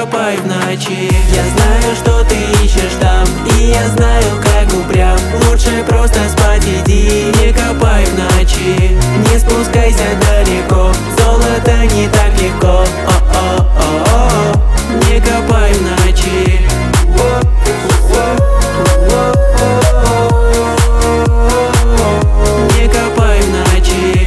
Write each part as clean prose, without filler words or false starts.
копай в ночи. Я знаю, что ты ищешь там, и я знаю, как упрям. Лучше просто спать иди, не копай в ночи. Не спускайся далеко, золото не так легко. О-о-о-о, не копай в ночи. Не копай в ночи.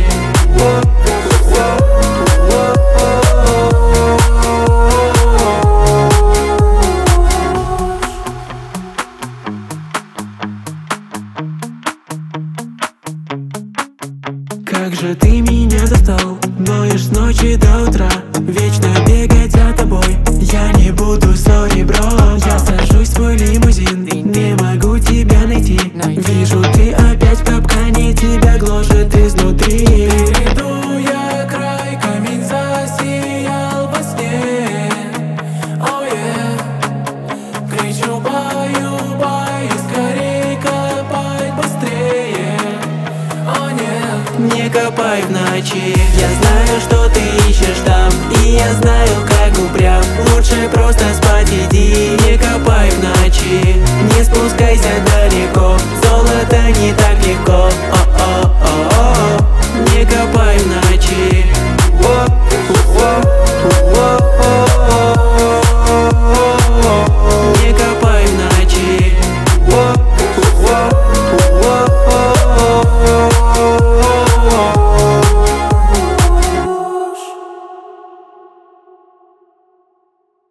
Как же ты меня застал, ноешь с ночи до утра. Вечно бегать за тобой, я не буду, сори, бро. Я сажусь в свой лимузин, не могу тебя найти. Вижу, ты опять в капкане, тебя гложет изнутри. Перейду я край, камень засиял во сне. Oh yeah. Кричу баю-бай, скорей копай быстрее. О нет. Не копай в ночи. Я знаю, что ты ищешь там, и я знаю, как упрям. Лучше просто спать иди, не копай в ночи. Не спускайся далеко, золото не так легко.